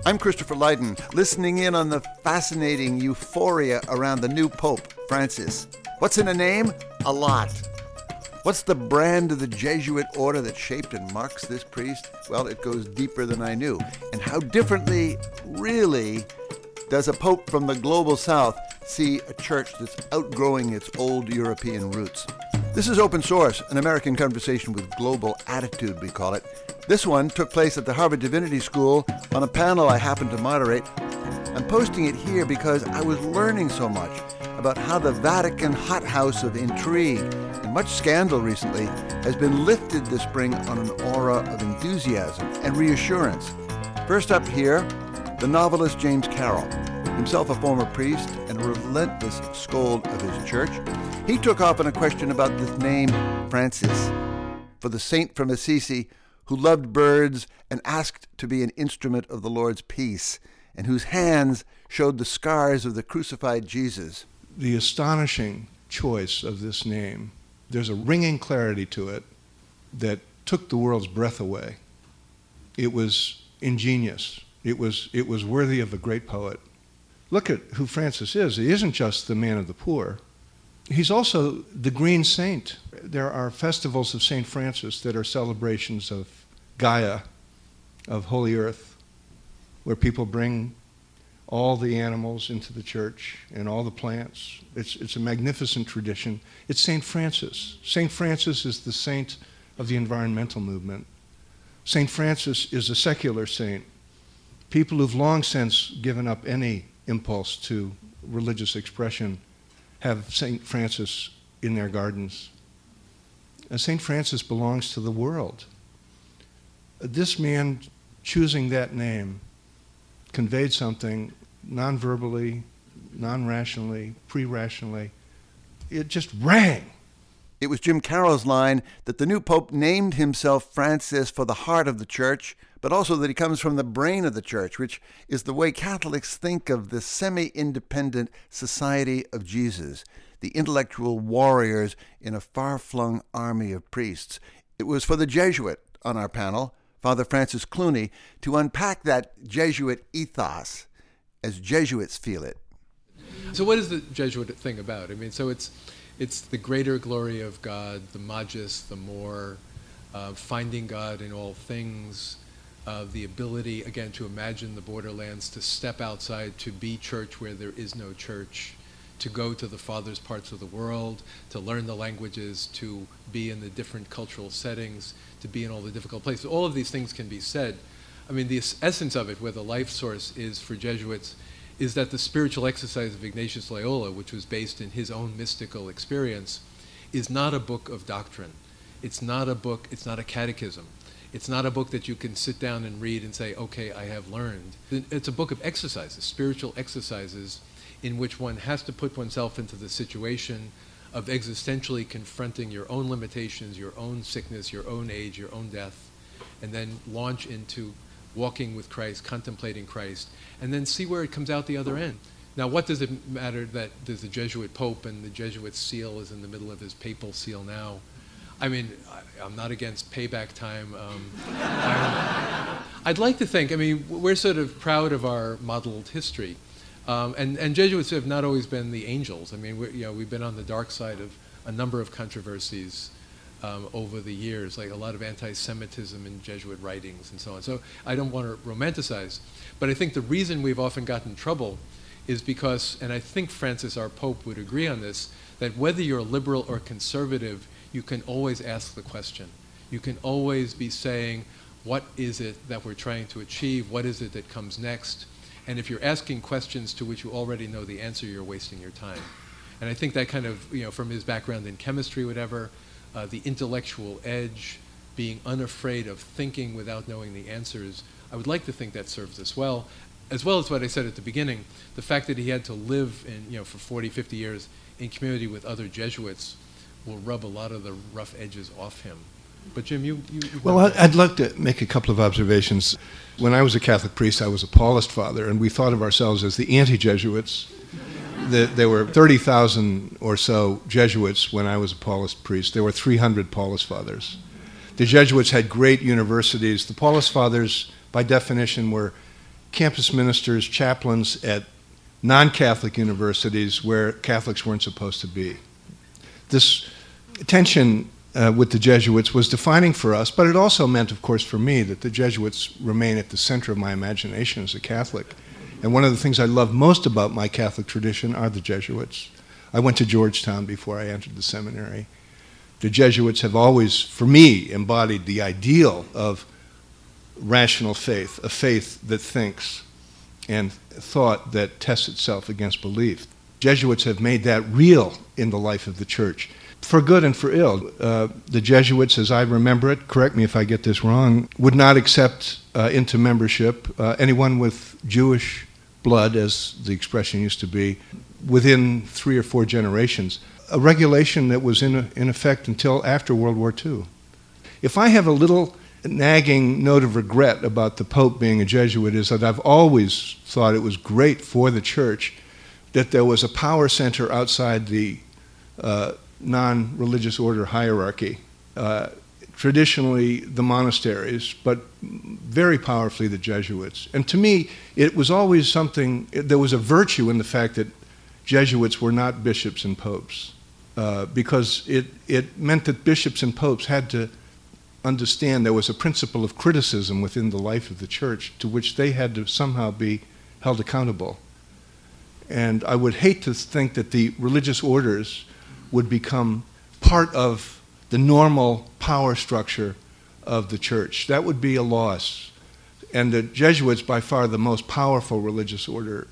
I'm Christopher Lydon, listening in on the fascinating euphoria around the new Pope, Francis. What's in a name? A lot. What's the brand of the Jesuit order that shaped and marks this priest? Well, it goes deeper than I knew. And how differently, really, does a pope from the global south see a church that's outgrowing its old European roots? This is Open Source, an American conversation with global attitude, we call it. This one took place at the Harvard Divinity School on a panel I happened to moderate. I'm posting it here because I was learning so much about how the Vatican hothouse of intrigue and much scandal recently has been lifted this spring on an aura of enthusiasm and reassurance. First up here, the novelist James Carroll, himself a former priest and a relentless scold of his church. He took off on a question about this name, Francis, for the saint from Assisi who loved birds and asked to be an instrument of the Lord's peace, and whose hands showed the scars of the crucified Jesus. The astonishing choice of this name, there's a ringing clarity to it that took the world's breath away. It was ingenious. It was worthy of a great poet. Look at who Francis is. He isn't just the man of the poor. He's also the green saint. There are festivals of St. Francis that are celebrations of Gaia, of Holy Earth, where people bring all the animals into the church and all the plants. It's a magnificent tradition. It's St. Francis. St. Francis is the saint of the environmental movement. St. Francis is a secular saint. People who've long since given up any impulse to religious expression have St. Francis in their gardens. St. Francis belongs to the world. This man choosing that name conveyed something non-verbally, non-rationally, pre-rationally. It just rang. It was Jim Carroll's line that the new pope named himself Francis for the heart of the church, but also that he comes from the brain of the church, which is the way Catholics think of the semi-independent Society of Jesus, the intellectual warriors in a far-flung army of priests. It was for the Jesuit on our panel, Father Francis Clooney, to unpack that Jesuit ethos as Jesuits feel it. So what is the Jesuit thing about? I mean, so it's the greater glory of God, the magis, the more, finding God in all things, the ability, again, to imagine the borderlands, to step outside, to be church where there is no church, to go to the farthest parts of the world, to learn the languages, to be in the different cultural settings, to be in all the difficult places. All of these things can be said. I mean, the essence of it, where the life source is for Jesuits, is that the spiritual exercise of Ignatius Loyola, which was based in his own mystical experience, is not a book of doctrine. It's not a book, it's not a catechism. It's not a book that you can sit down and read and say, okay, I have learned. It's a book of exercises, spiritual exercises, in which one has to put oneself into the situation of existentially confronting your own limitations, your own sickness, your own age, your own death, and then launch into walking with Christ, contemplating Christ, and then see where it comes out the other end. Now, what does it matter that there's a Jesuit Pope and the Jesuit seal is in the middle of his papal seal now? I mean, I'm not against payback time. I'd like to think, I mean, we're sort of proud of our modeled history. And Jesuits have not always been the angels. I mean, we've been on the dark side of a number of controversies over the years, like a lot of anti-Semitism in Jesuit writings and so on. So I don't want to romanticize, but I think the reason we've often gotten in trouble is because, and I think Francis, our Pope, would agree on this, that whether you're liberal or conservative, you can always ask the question. You can always be saying, what is it that we're trying to achieve? What is it that comes next? And if you're asking questions to which you already know the answer, you're wasting your time. And I think that kind of, from his background in chemistry, whatever, the intellectual edge, being unafraid of thinking without knowing the answers, I would like to think that serves us well as what I said at the beginning, the fact that he had to live in, for 40, 50 years in community with other Jesuits will rub a lot of the rough edges off him. But Jim, you Well, I'd like to make a couple of observations. When I was a Catholic priest, I was a Paulist father, and we thought of ourselves as the anti-Jesuits. There were 30,000 or so Jesuits when I was a Paulist priest. There were 300 Paulist fathers. The Jesuits had great universities. The Paulist fathers, by definition, were campus ministers, chaplains at non-Catholic universities where Catholics weren't supposed to be. This tension with the Jesuits was defining for us, but it also meant, of course, for me that the Jesuits remain at the center of my imagination as a Catholic. And one of the things I love most about my Catholic tradition are the Jesuits. I went to Georgetown before I entered the seminary. The Jesuits have always, for me, embodied the ideal of rational faith, a faith that thinks, and thought that tests itself against belief. Jesuits have made that real in the life of the Church, for good and for ill. The Jesuits, as I remember it, correct me if I get this wrong, would not accept into membership anyone with Jewish blood, as the expression used to be, within 3 or 4 generations, a regulation that was in effect until after World War II. If I have a little nagging note of regret about the Pope being a Jesuit, is that I've always thought it was great for the Church that there was a power center outside the non-religious order hierarchy. Traditionally the monasteries, but very powerfully the Jesuits. And to me, it was always something, there was a virtue in the fact that Jesuits were not bishops and popes, because it meant that bishops and popes had to understand there was a principle of criticism within the life of the Church to which they had to somehow be held accountable. And I would hate to think that the religious orders would become part of the normal power structure of the Church. That would be a loss. And the Jesuits, by far the most powerful religious order,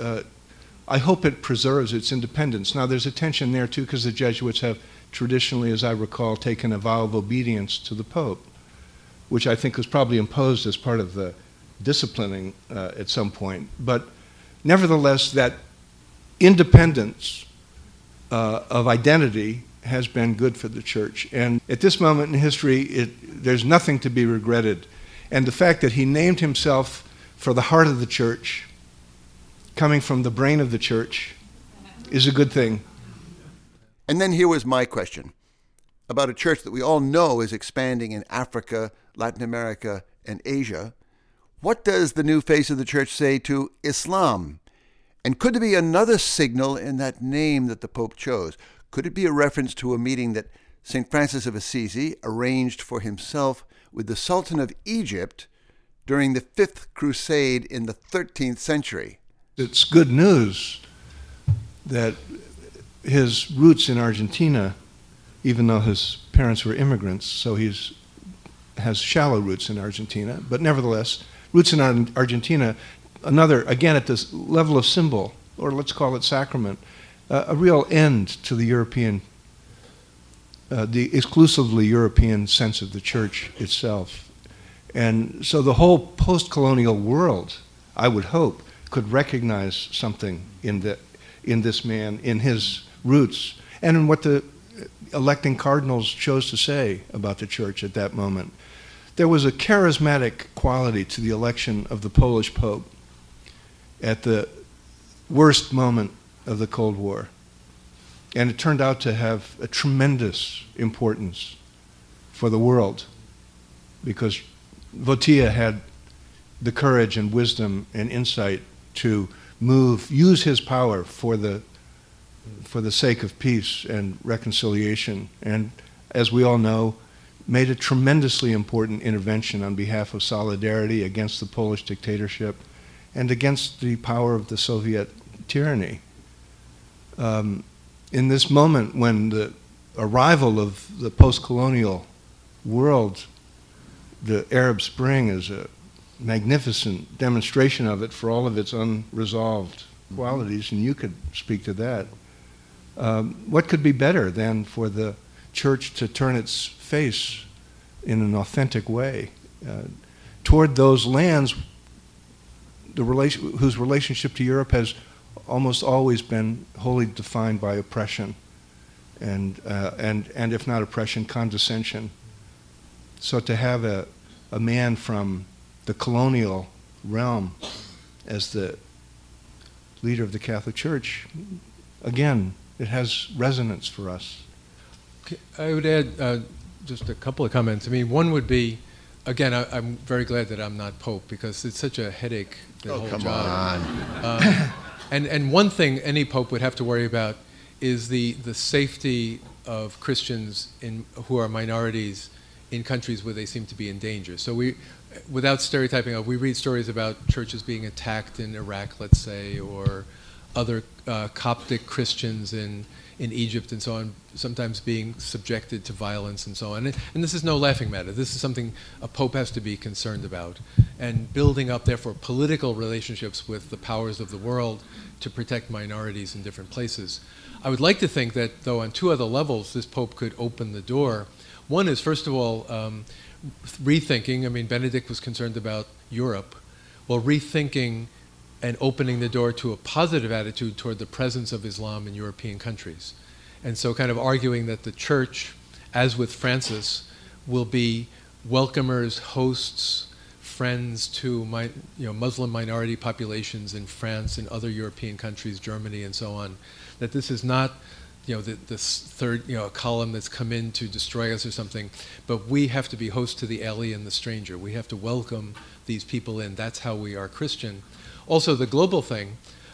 I hope it preserves its independence. Now, there's a tension there, too, because the Jesuits have traditionally, as I recall, taken a vow of obedience to the Pope, which I think was probably imposed as part of the disciplining at some point. But nevertheless, that independence of identity has been good for the Church. And at this moment in history, there's nothing to be regretted. And the fact that he named himself for the heart of the Church, coming from the brain of the Church, is a good thing. And then here was my question about a church that we all know is expanding in Africa, Latin America, and Asia. What does the new face of the Church say to Islam? And could there be another signal in that name that the Pope chose? Could it be a reference to a meeting that St. Francis of Assisi arranged for himself with the Sultan of Egypt during the Fifth Crusade in the 13th century? It's good news that his roots in Argentina, even though his parents were immigrants, so has shallow roots in Argentina, but nevertheless, roots in Argentina, another, again at this level of symbol, or let's call it sacrament, a real end to the European, the exclusively European sense of the Church itself. And so the whole post-colonial world, I would hope, could recognize something in this man, in his roots, and in what the electing cardinals chose to say about the Church at that moment. There was a charismatic quality to the election of the Polish Pope at the worst moment of the Cold War. And it turned out to have a tremendous importance for the world, because Wojtyła had the courage and wisdom and insight to use his power for the sake of peace and reconciliation, and as we all know, made a tremendously important intervention on behalf of solidarity against the Polish dictatorship and against the power of the Soviet tyranny. In this moment when the arrival of the post-colonial world, the Arab Spring is a magnificent demonstration of it for all of its unresolved qualities, and you could speak to that. What could be better than for the Church to turn its face in an authentic way toward those lands whose relationship to Europe has almost always been wholly defined by oppression and if not oppression, condescension. So to have a man from the colonial realm as the leader of the Catholic Church, again, it has resonance for us. I would add just a couple of comments. I mean, one would be again, I'm very glad that I'm not Pope, because it's such a headache, the whole come job. on. And one thing any Pope would have to worry about is the safety of Christians who are minorities in countries where they seem to be in danger. So we, without stereotyping, we read stories about churches being attacked in Iraq, let's say, or other Coptic Christians in Egypt and so on, sometimes being subjected to violence and so on. And this is no laughing matter. This is something a Pope has to be concerned about. And building up, therefore, political relationships with the powers of the world to protect minorities in different places. I would like to think that, though, on two other levels, this Pope could open the door. One is, first of all, rethinking. I mean, Benedict was concerned about Europe. Well, rethinking and opening the door to a positive attitude toward the presence of Islam in European countries. And so kind of arguing that the Church, as with Francis, will be welcomers, hosts, friends to Muslim minority populations in France and other European countries, Germany and so on. That this is not this third column that's come in to destroy us or something, but we have to be host to the alien, the stranger. We have to welcome these people in. That's how we are Christian. Also, the global thing,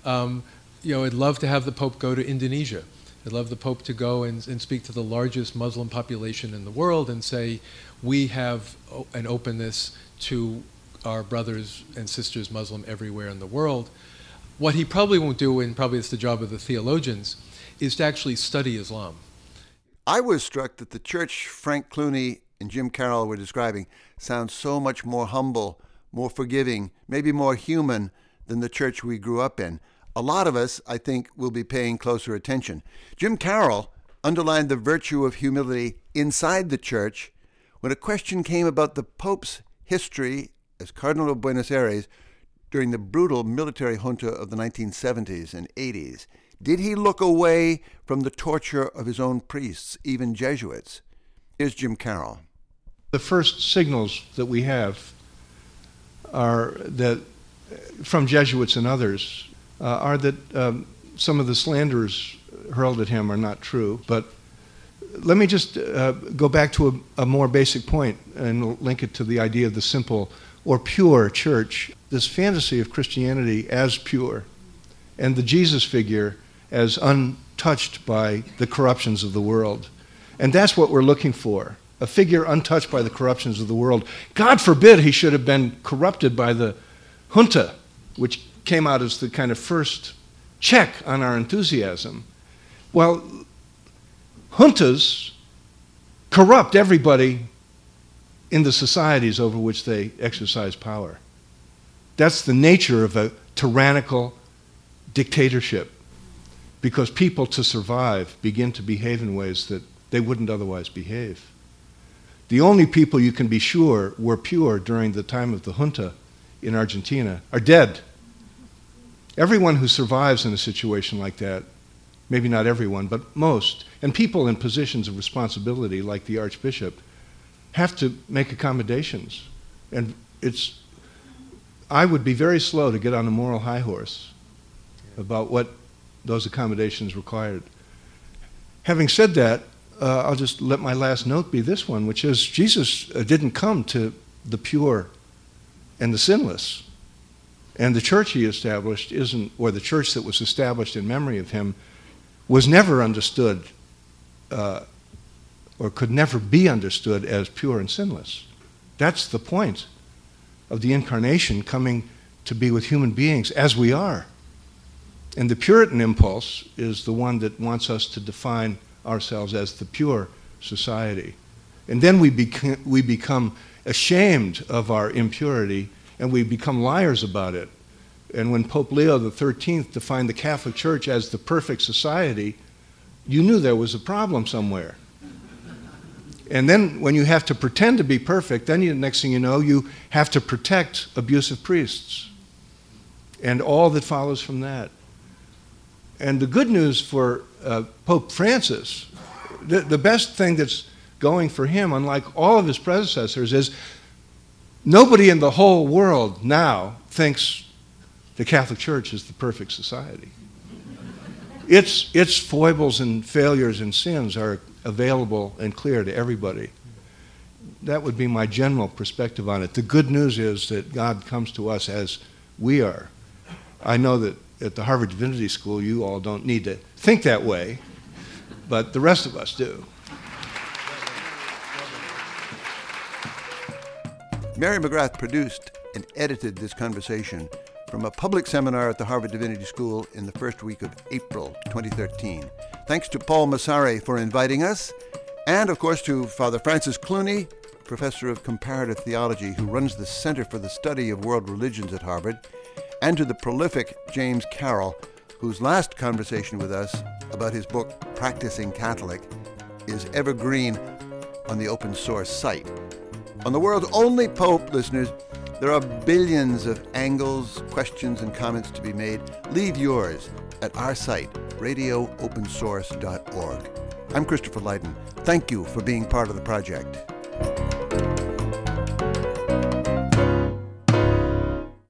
I'd love to have the Pope go to Indonesia. I'd love the Pope to go and speak to the largest Muslim population in the world and say, we have an openness to our brothers and sisters Muslim everywhere in the world. What he probably won't do, and probably it's the job of the theologians, is to actually study Islam. I was struck that the church Frank Clooney and Jim Carroll were describing sounds so much more humble, more forgiving, maybe more human than the church we grew up in. A lot of us, I think, will be paying closer attention. Jim Carroll underlined the virtue of humility inside the church when a question came about the Pope's history as Cardinal of Buenos Aires during the brutal military junta of the 1970s and 80s. Did he look away from the torture of his own priests, even Jesuits? Here's Jim Carroll. The first signals that we have are that from Jesuits and others are that some of the slanders hurled at him are not true. But let me just go back to a more basic point and link it to the idea of the simple or pure church. This fantasy of Christianity as pure and the Jesus figure as untouched by the corruptions of the world. And that's what we're looking for, a figure untouched by the corruptions of the world. God forbid he should have been corrupted by the junta, which came out as the kind of first check on our enthusiasm. Well, juntas corrupt everybody in the societies over which they exercise power. That's the nature of a tyrannical dictatorship, because people, to survive, begin to behave in ways that they wouldn't otherwise behave. The only people you can be sure were pure during the time of the junta in Argentina are dead. Everyone who survives in a situation like that, maybe not everyone, but most, and people in positions of responsibility like the Archbishop, have to make accommodations. And I would be very slow to get on a moral high horse about what those accommodations required. Having said that, I'll just let my last note be this one, which is Jesus didn't come to the pure and the sinless. And the church he established or the church that was established in memory of him, was never understood or could never be understood as pure and sinless. That's the point of the incarnation, coming to be with human beings as we are. And the Puritan impulse is the one that wants us to define ourselves as the pure society. And then we become ashamed of our impurity, and we become liars about it. And when Pope Leo XIII defined the Catholic Church as the perfect society, you knew there was a problem somewhere. And then when you have to pretend to be perfect, then next thing you know, you have to protect abusive priests and all that follows from that. And the good news for Pope Francis, the best thing that's going for him, unlike all of his predecessors, is nobody in the whole world now thinks the Catholic Church is the perfect society. Its foibles and failures and sins are available and clear to everybody. that would be my general perspective on it. The good news is that God comes to us as we are. I know that at the Harvard Divinity School, you all don't need to think that way, but the rest of us do. Mary McGrath produced and edited this conversation from a public seminar at the Harvard Divinity School in the first week of April 2013. Thanks to Paul Massare for inviting us, and of course to Father Francis Clooney, professor of comparative theology who runs the Center for the Study of World Religions at Harvard, and to the prolific James Carroll, whose last conversation with us about his book Practicing Catholic is evergreen on the open source site. On the world's only Pope, listeners, there are billions of angles, questions, and comments to be made. Leave yours at our site, radioopensource.org. I'm Christopher Lydon. Thank you for being part of the project.